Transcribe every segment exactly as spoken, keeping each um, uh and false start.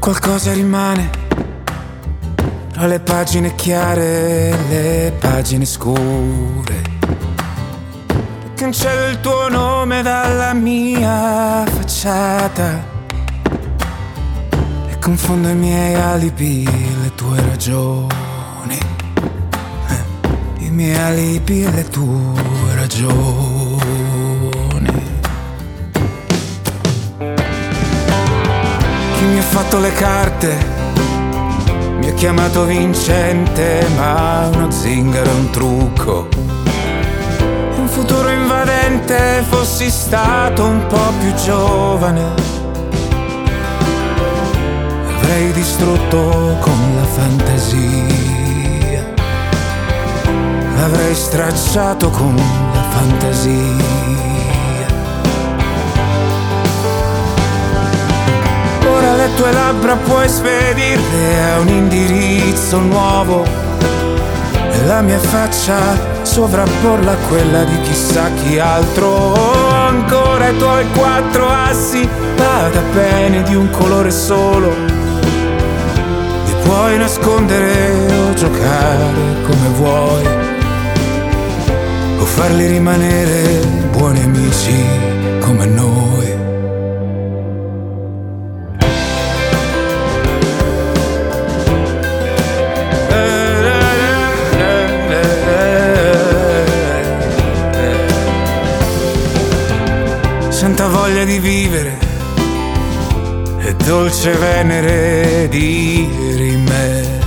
Qualcosa rimane tra le pagine chiare e le pagine scure. Cancello il tuo nome dalla mia facciata e confondo i miei alibi, le tue ragioni, eh, i miei alibi e le tue ragioni. Chi mi ha fatto le carte mi ha chiamato vincente, ma uno zingaro è un trucco. Un futuro invadente, fossi stato un po' più giovane, avrei distrutto con la fantasia, l'avrei stracciato con la fantasia. Ora le tue labbra puoi spedirle a un indirizzo nuovo e la mia faccia sovrapporla a quella di chissà chi altro. Ancora i tuoi quattro assi, vada bene di un colore solo, li puoi nascondere o giocare come vuoi, o farli rimanere buoni amici come noi. Santa voglia di vivere e dolce venere di rime,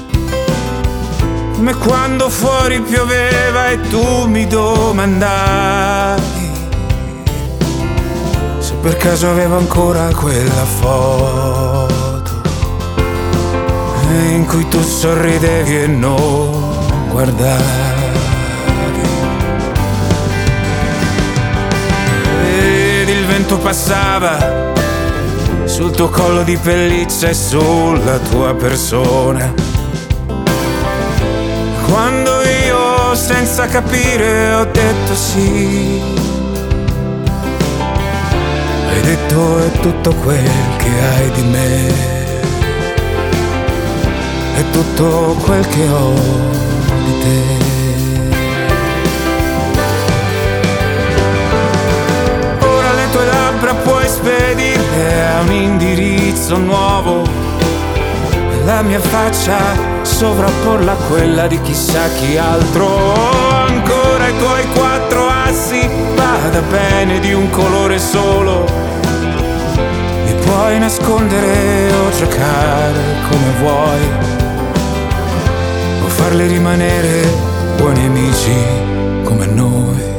come quando fuori pioveva e tu mi domandavi se per caso avevo ancora quella foto in cui tu sorridevi e non guardavi. Il vento passava sul tuo collo di pelliccia e sulla tua persona, quando io senza capire ho detto sì, hai detto è tutto quel che hai di me, è tutto quel che ho di te. Puoi spedirle a un indirizzo nuovo e la mia faccia sovrapporla a quella di chissà chi altro. Ancora i tuoi quattro assi, vada bene di un colore solo, li puoi nascondere o giocare come vuoi, o farli rimanere buoni amici come noi.